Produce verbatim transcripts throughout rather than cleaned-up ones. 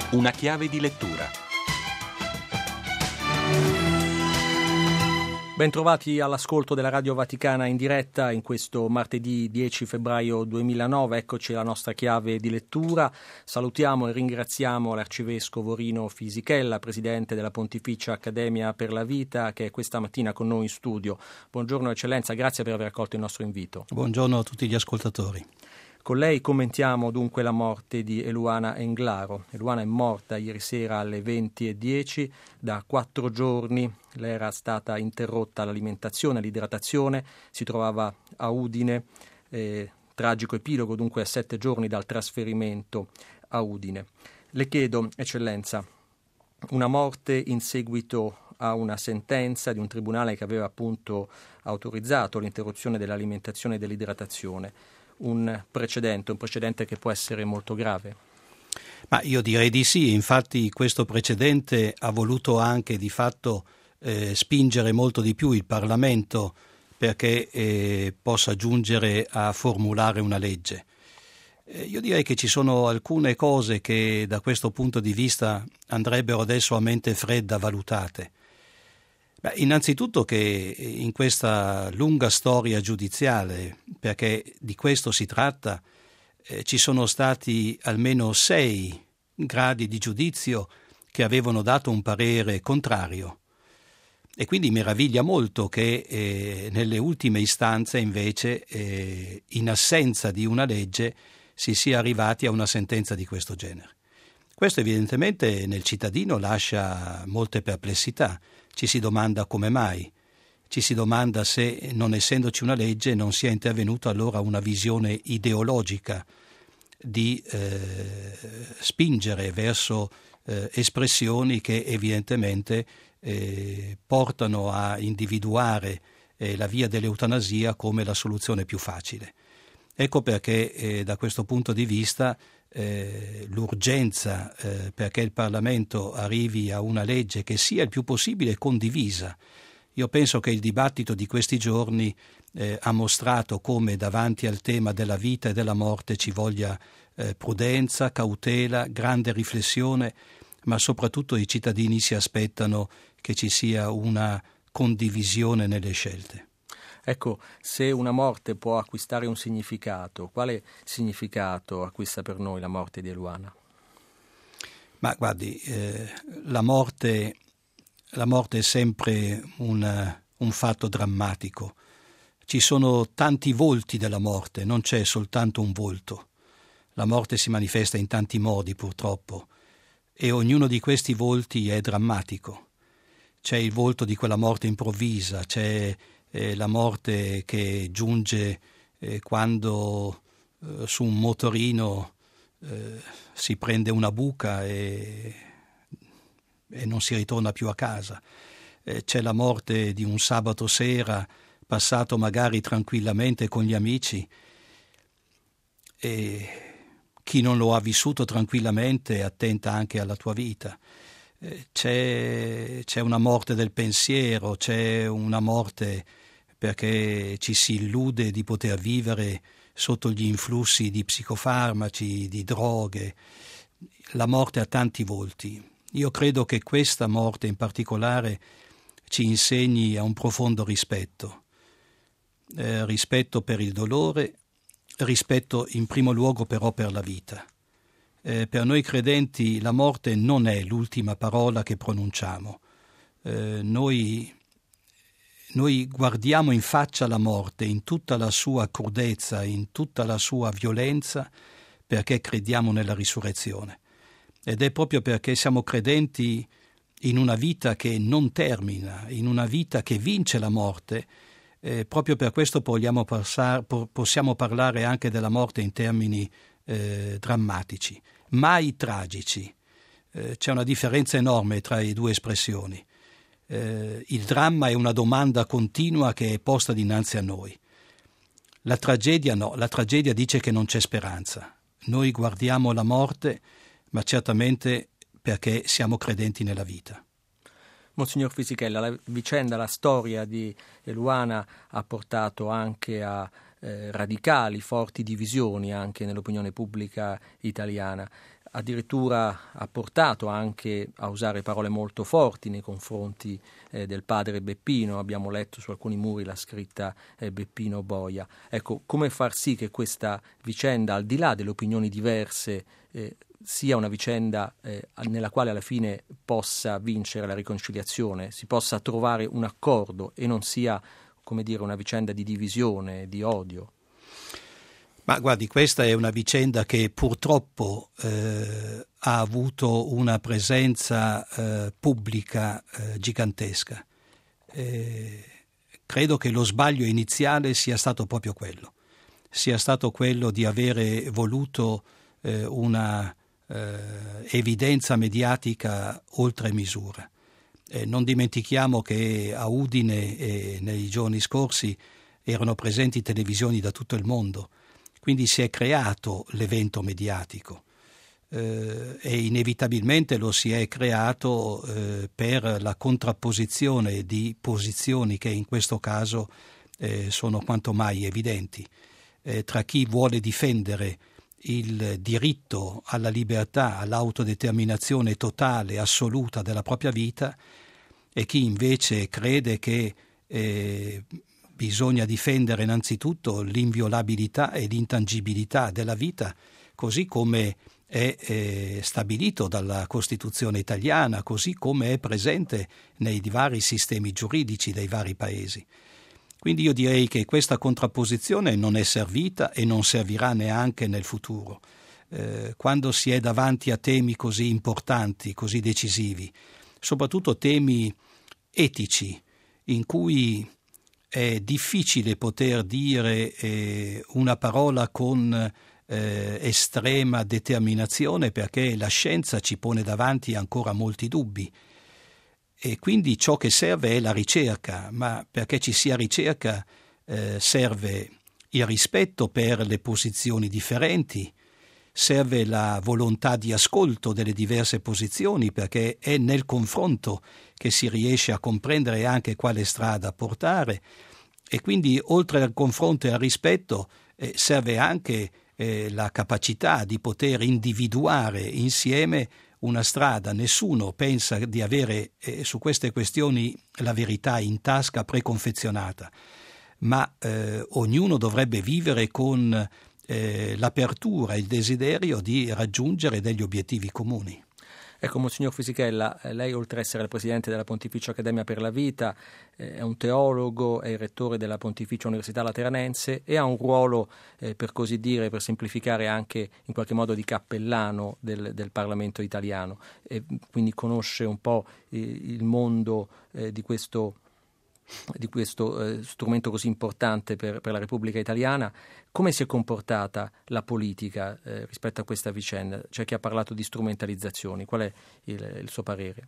Una chiave di lettura. Bentrovati all'ascolto della Radio Vaticana in diretta in questo martedì dieci febbraio duemilanove. Eccoci alla nostra chiave di lettura. Salutiamo e ringraziamo l'Arcivescovo Rino Fisichella, Presidente della Pontificia Accademia per la Vita, che è questa mattina con noi in studio. Buongiorno Eccellenza, grazie per aver accolto il nostro invito. Buongiorno a tutti gli ascoltatori. Con lei commentiamo dunque la morte di Eluana Englaro. Eluana è morta ieri sera alle venti e dieci, da quattro giorni le era stata interrotta l'alimentazione, l'idratazione, si trovava a Udine, eh, tragico epilogo dunque a sette giorni dal trasferimento a Udine. Le chiedo, Eccellenza, una morte in seguito a una sentenza di un tribunale che aveva appunto autorizzato l'interruzione dell'alimentazione e dell'idratazione. Un precedente, un precedente che può essere molto grave? Ma io direi di sì, infatti questo precedente ha voluto anche di fatto eh, spingere molto di più il Parlamento perché eh, possa giungere a formulare una legge. Eh, io direi che ci sono alcune cose che da questo punto di vista andrebbero adesso a mente fredda valutate. Beh, innanzitutto che in questa lunga storia giudiziale, perché di questo si tratta, eh, ci sono stati almeno sei gradi di giudizio che avevano dato un parere contrario e quindi meraviglia molto che eh, nelle ultime istanze invece eh, in assenza di una legge si sia arrivati a una sentenza di questo genere. Questo evidentemente nel cittadino lascia molte perplessità. Ci si domanda come mai, ci si domanda se, non essendoci una legge, non sia intervenuta allora una visione ideologica di eh, spingere verso eh, espressioni che evidentemente eh, portano a individuare eh, la via dell'eutanasia come la soluzione più facile. Ecco perché eh, da questo punto di vista Eh, l'urgenza eh, perché il Parlamento arrivi a una legge che sia il più possibile condivisa. Io penso che il dibattito di questi giorni eh, ha mostrato come davanti al tema della vita e della morte ci voglia eh, prudenza, cautela, grande riflessione, ma soprattutto i cittadini si aspettano che ci sia una condivisione nelle scelte. Ecco, se una morte può acquistare un significato, quale significato acquista per noi la morte di Eluana? Ma guardi, eh, la morte, la morte è sempre un, un fatto drammatico. Ci sono tanti volti della morte, non c'è soltanto un volto. La morte si manifesta in tanti modi purtroppo e ognuno di questi volti è drammatico. C'è il volto di quella morte improvvisa, c'è Eh, la morte che giunge eh, quando eh, su un motorino eh, si prende una buca e, e non si ritorna più a casa. Eh, c'è la morte di un sabato sera passato magari tranquillamente con gli amici e chi non lo ha vissuto tranquillamente attenta anche alla tua vita. C'è, c'è una morte del pensiero, c'è una morte perché ci si illude di poter vivere sotto gli influssi di psicofarmaci, di droghe. La morte ha tanti volti. Io credo che questa morte in particolare ci insegni a un profondo rispetto. Eh, rispetto per il dolore, rispetto in primo luogo però per la vita. Eh, per noi credenti la morte non è l'ultima parola che pronunciamo. Eh, noi, noi guardiamo in faccia la morte in tutta la sua crudezza, in tutta la sua violenza, perché crediamo nella risurrezione. Ed è proprio perché siamo credenti in una vita che non termina, in una vita che vince la morte, eh, proprio per questo vogliamo passar, possiamo parlare anche della morte in termini Eh, drammatici, mai tragici. Eh, c'è una differenza enorme tra le due espressioni. Eh, il dramma è una domanda continua che è posta dinanzi a noi. La tragedia no, la tragedia dice che non c'è speranza. Noi guardiamo la morte, ma certamente perché siamo credenti nella vita. Monsignor Fisichella, la vicenda, la storia di Eluana ha portato anche a eh, radicali, forti divisioni anche nell'opinione pubblica italiana. Addirittura ha portato anche a usare parole molto forti nei confronti eh, del padre Beppino. Abbiamo letto su alcuni muri la scritta eh, Beppino boia. Ecco, come far sì che questa vicenda, al di là delle opinioni diverse, eh, sia una vicenda eh, nella quale alla fine possa vincere la riconciliazione, si possa trovare un accordo e non sia, come dire, una vicenda di divisione, di odio? Ma guardi, questa è una vicenda che purtroppo eh, ha avuto una presenza eh, pubblica eh, gigantesca. Eh, credo che lo sbaglio iniziale sia stato proprio quello, sia stato quello di avere voluto eh, una eh, evidenza mediatica oltre misura. Eh, non dimentichiamo che a Udine eh, nei giorni scorsi erano presenti televisioni da tutto il mondo. Quindi si è creato l'evento mediatico eh, e inevitabilmente lo si è creato eh, per la contrapposizione di posizioni che in questo caso eh, sono quanto mai evidenti, eh, tra chi vuole difendere il diritto alla libertà, all'autodeterminazione totale, assoluta della propria vita e chi invece crede che eh, bisogna difendere innanzitutto l'inviolabilità e l'intangibilità della vita, così come è eh, stabilito dalla Costituzione italiana, così come è presente nei vari sistemi giuridici dei vari paesi. Quindi io direi che questa contrapposizione non è servita e non servirà neanche nel futuro. Eh, quando si è davanti a temi così importanti, così decisivi, soprattutto temi etici, in cui è difficile poter dire eh, una parola con eh, estrema determinazione perché la scienza ci pone davanti ancora molti dubbi e quindi ciò che serve è la ricerca, ma perché ci sia ricerca eh, serve il rispetto per le posizioni differenti, serve la volontà di ascolto delle diverse posizioni perché è nel confronto che si riesce a comprendere anche quale strada portare e quindi oltre al confronto e al rispetto eh, serve anche eh, la capacità di poter individuare insieme una strada. Nessuno pensa di avere eh, su queste questioni la verità in tasca preconfezionata, ma eh, ognuno dovrebbe vivere con eh, l'apertura e il desiderio di raggiungere degli obiettivi comuni. Ecco, Monsignor Fisichella, lei oltre ad essere il Presidente della Pontificia Accademia per la Vita, eh, è un teologo, è il Rettore della Pontificia Università Lateranense e ha un ruolo, eh, per così dire, per semplificare anche in qualche modo di cappellano del, del Parlamento italiano, e quindi conosce un po' eh, il mondo eh, di questo di questo eh, strumento così importante per, per la Repubblica Italiana. Come si è comportata la politica eh, rispetto a questa vicenda? C'è chi ha parlato di strumentalizzazioni. Qual è il, il suo parere?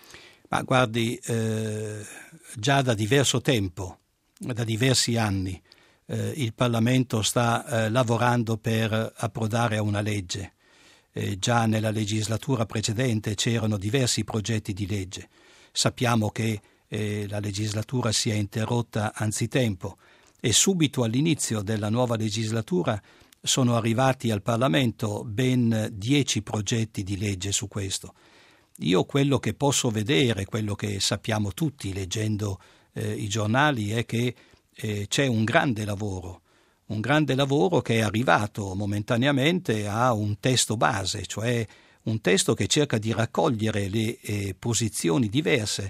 Ma guardi, eh, già da diverso tempo, da diversi anni, eh, il Parlamento sta eh, lavorando per approdare a una legge. Eh, già nella legislatura precedente c'erano diversi progetti di legge. Sappiamo che E la legislatura si è interrotta anzitempo e subito all'inizio della nuova legislatura sono arrivati al Parlamento ben dieci progetti di legge su questo. Io quello che posso vedere, quello che sappiamo tutti leggendo eh, i giornali è che eh, c'è un grande lavoro, un grande lavoro che è arrivato momentaneamente a un testo base, cioè un testo che cerca di raccogliere le eh, posizioni diverse,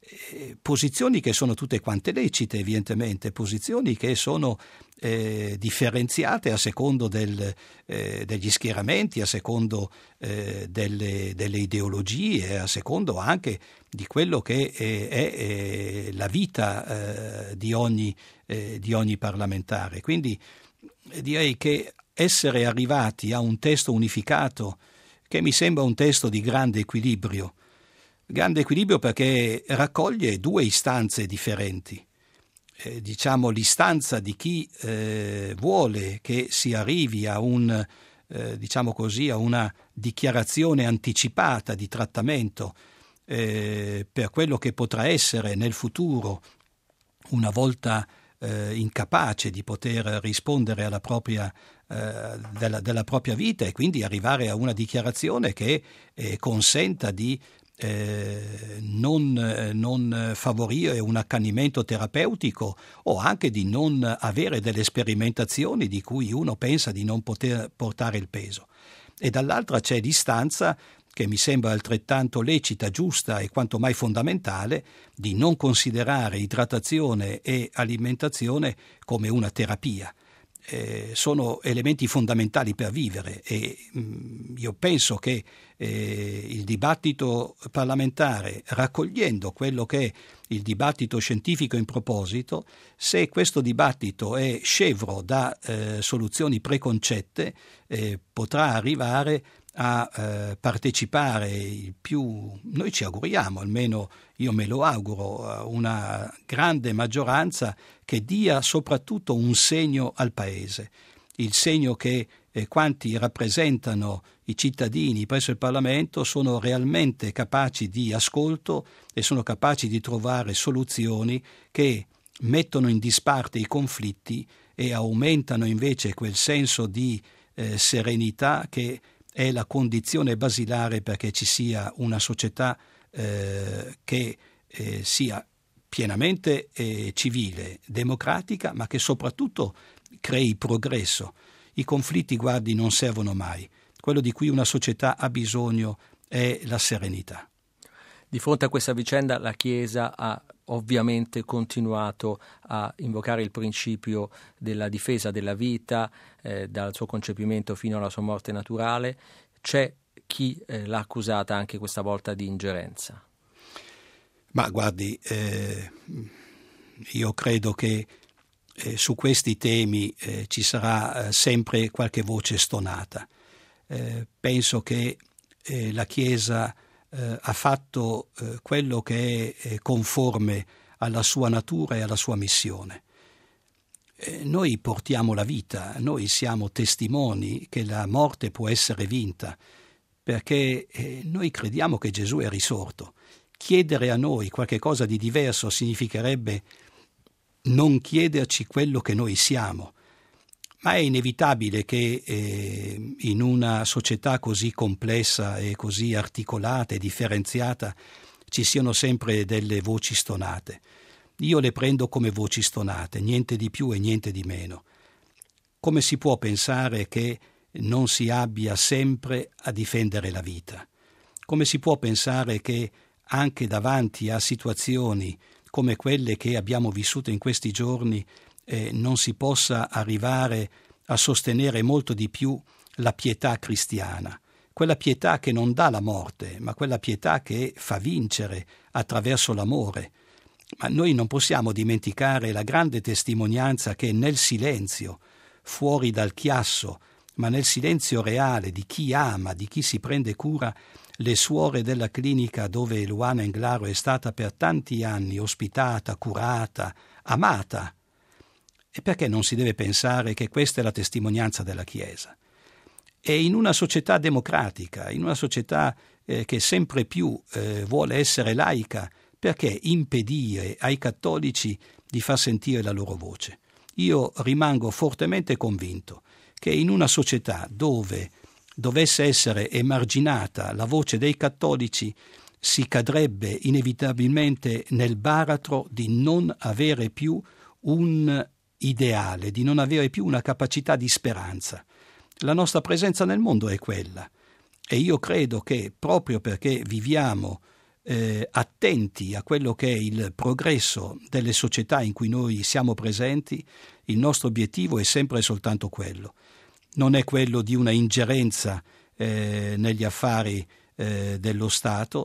posizioni che sono tutte quante lecite evidentemente, posizioni che sono eh, differenziate a secondo del, eh, degli schieramenti, a secondo eh, delle, delle ideologie, a secondo anche di quello che è, è, è la vita eh, di, ogni, eh, di ogni parlamentare. Quindi eh, direi che essere arrivati a un testo unificato che mi sembra un testo di grande equilibrio, Grande equilibrio perché raccoglie due istanze differenti. Eh, diciamo l'istanza di chi eh, vuole che si arrivi a un, eh, diciamo così, a una dichiarazione anticipata di trattamento eh, per quello che potrà essere nel futuro, una volta eh, incapace di poter rispondere alla propria, eh, della, della propria vita, e quindi arrivare a una dichiarazione che eh, consenta di Eh, non, eh, non favorire un accanimento terapeutico, o anche di non avere delle sperimentazioni di cui uno pensa di non poter portare il peso. E dall'altra c'è distanza, che mi sembra altrettanto lecita, giusta e quanto mai fondamentale, di non considerare idratazione e alimentazione come una terapia. Eh, sono elementi fondamentali per vivere, e mh, io penso che eh, il dibattito parlamentare, raccogliendo quello che è il dibattito scientifico in proposito, se questo dibattito è scevro da eh, soluzioni preconcette, eh, potrà arrivare a eh, partecipare il più, noi ci auguriamo, almeno io me lo auguro, a una grande maggioranza che dia soprattutto un segno al Paese, il segno che eh, quanti rappresentano i cittadini presso il Parlamento sono realmente capaci di ascolto e sono capaci di trovare soluzioni che mettono in disparte i conflitti e aumentano invece quel senso di eh, serenità che è la condizione basilare perché ci sia una società eh, che eh, sia pienamente eh, civile, democratica, ma che soprattutto crei progresso. I conflitti, guardi, non servono mai. Quello di cui una società ha bisogno è la serenità. Di fronte a questa vicenda la Chiesa ha ovviamente continuato a invocare il principio della difesa della vita, eh, dal suo concepimento fino alla sua morte naturale. C'è chi eh, l'ha accusata anche questa volta di ingerenza. Ma guardi, eh, io credo che eh, su questi temi eh, ci sarà eh, sempre qualche voce stonata. Eh, penso che eh, la Chiesa eh, ha fatto eh, quello che è eh, conforme alla sua natura e alla sua missione. Eh, noi portiamo la vita, noi siamo testimoni che la morte può essere vinta, perché eh, noi crediamo che Gesù è risorto. Chiedere a noi qualche cosa di diverso significherebbe non chiederci quello che noi siamo. Ma è inevitabile che eh, in una società così complessa e così articolata e differenziata ci siano sempre delle voci stonate. Io le prendo come voci stonate, niente di più e niente di meno. Come si può pensare che non si abbia sempre a difendere la vita? Come si può pensare che anche davanti a situazioni come quelle che abbiamo vissuto in questi giorni eh, non si possa arrivare a sostenere molto di più la pietà cristiana, quella pietà che non dà la morte, ma quella pietà che fa vincere attraverso l'amore. Ma noi non possiamo dimenticare la grande testimonianza che nel silenzio, fuori dal chiasso, ma nel silenzio reale di chi ama, di chi si prende cura, le suore della clinica dove Eluana Englaro è stata per tanti anni ospitata, curata, amata. E perché non si deve pensare che questa è la testimonianza della Chiesa? E in una società democratica, in una società eh, che sempre più eh, vuole essere laica, perché impedire ai cattolici di far sentire la loro voce? Io rimango fortemente convinto che in una società dove dovesse essere emarginata la voce dei cattolici si cadrebbe inevitabilmente nel baratro di non avere più un ideale, di non avere più una capacità di speranza. La nostra presenza nel mondo è quella, e io credo che proprio perché viviamo eh, attenti a quello che è il progresso delle società in cui noi siamo presenti, il nostro obiettivo è sempre e soltanto quello. Non è quello di una ingerenza eh, negli affari eh, dello Stato.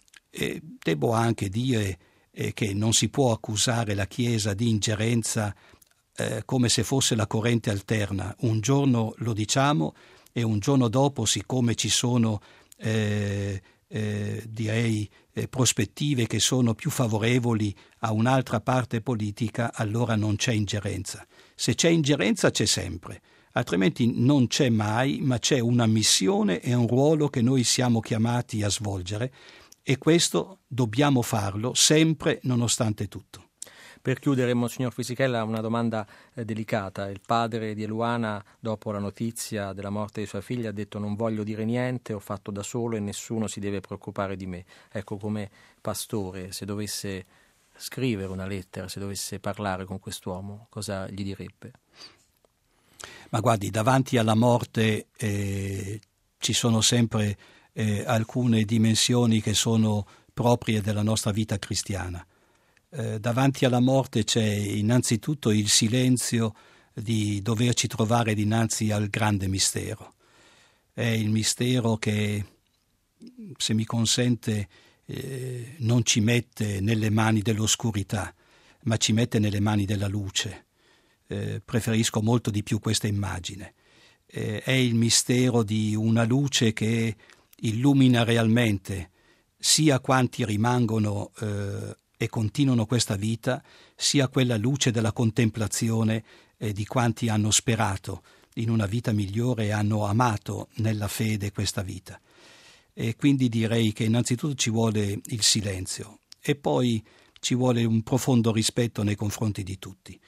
E devo anche dire eh, che non si può accusare la Chiesa di ingerenza eh, come se fosse la corrente alterna. Un giorno lo diciamo e un giorno dopo, siccome ci sono eh, eh, direi eh, prospettive che sono più favorevoli a un'altra parte politica, allora non c'è ingerenza. Se c'è ingerenza c'è sempre. Altrimenti non c'è mai, ma c'è una missione e un ruolo che noi siamo chiamati a svolgere, e questo dobbiamo farlo sempre nonostante tutto. Per chiudere, Monsignor Fisichella, una domanda eh, delicata. Il padre di Eluana, dopo la notizia della morte di sua figlia, ha detto: non voglio dire niente, ho fatto da solo e nessuno si deve preoccupare di me. Ecco, come pastore, se dovesse scrivere una lettera, se dovesse parlare con quest'uomo, cosa gli direbbe? Ma guardi, davanti alla morte eh, ci sono sempre eh, alcune dimensioni che sono proprie della nostra vita cristiana. Eh, davanti alla morte c'è innanzitutto il silenzio di doverci trovare dinanzi al grande mistero. È il mistero che, se mi consente, eh, non ci mette nelle mani dell'oscurità, ma ci mette nelle mani della luce. Eh, preferisco molto di più questa immagine. Eh, è il mistero di una luce che illumina realmente sia quanti rimangono eh, e continuano questa vita, sia quella luce della contemplazione eh, di quanti hanno sperato in una vita migliore e hanno amato nella fede questa vita. E quindi direi che innanzitutto ci vuole il silenzio e poi ci vuole un profondo rispetto nei confronti di tutti.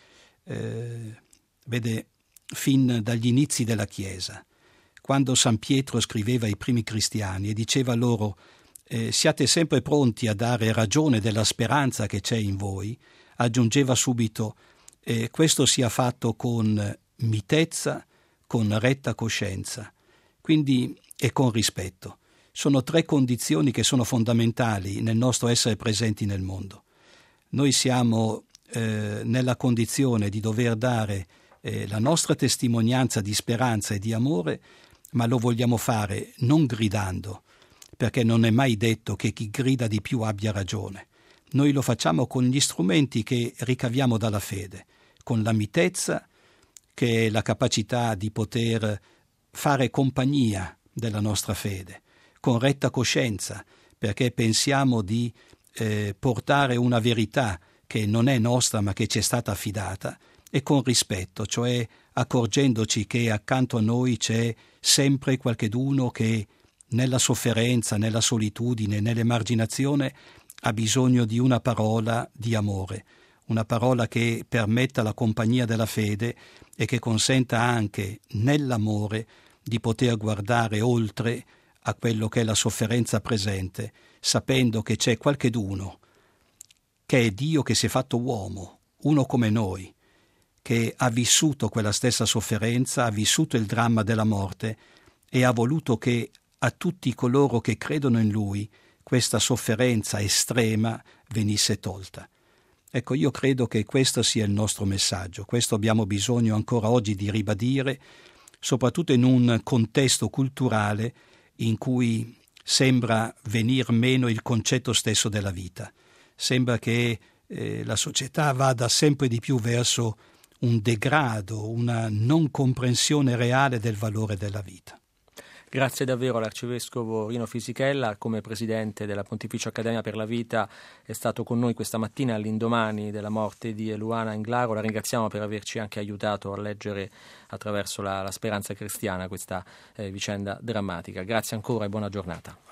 Eh, vede, fin dagli inizi della Chiesa, quando San Pietro scriveva ai primi cristiani e diceva loro Eh, siate sempre pronti a dare ragione della speranza che c'è in voi, aggiungeva subito eh, questo sia fatto con mitezza, con retta coscienza, quindi e con rispetto. Sono tre condizioni che sono fondamentali nel nostro essere presenti nel mondo. Noi siamo eh, nella condizione di dover dare eh, la nostra testimonianza di speranza e di amore, ma lo vogliamo fare non gridando, perché non è mai detto che chi grida di più abbia ragione. Noi lo facciamo con gli strumenti che ricaviamo dalla fede, con la mitezza, che è la capacità di poter fare compagnia della nostra fede, con retta coscienza, perché pensiamo di eh, portare una verità che non è nostra ma che ci è stata affidata, e con rispetto, cioè accorgendoci che accanto a noi c'è sempre qualcheduno che nella sofferenza, nella solitudine, nell'emarginazione ha bisogno di una parola di amore, una parola che permetta la compagnia della fede e che consenta anche nell'amore di poter guardare oltre a quello che è la sofferenza presente, sapendo che c'è qualcheduno che è Dio che si è fatto uomo, uno come noi, che ha vissuto quella stessa sofferenza, ha vissuto il dramma della morte e ha voluto che a tutti coloro che credono in Lui questa sofferenza estrema venisse tolta. Ecco, io credo che questo sia il nostro messaggio, questo abbiamo bisogno ancora oggi di ribadire, soprattutto in un contesto culturale in cui sembra venir meno il concetto stesso della vita. Sembra che eh, la società vada sempre di più verso un degrado, una non comprensione reale del valore della vita. Grazie davvero all'Arcivescovo Rino Fisichella, come Presidente della Pontificia Accademia per la Vita è stato con noi questa mattina all'indomani della morte di Eluana Englaro. La ringraziamo per averci anche aiutato a leggere attraverso la, la speranza cristiana questa eh, vicenda drammatica. Grazie ancora e buona giornata.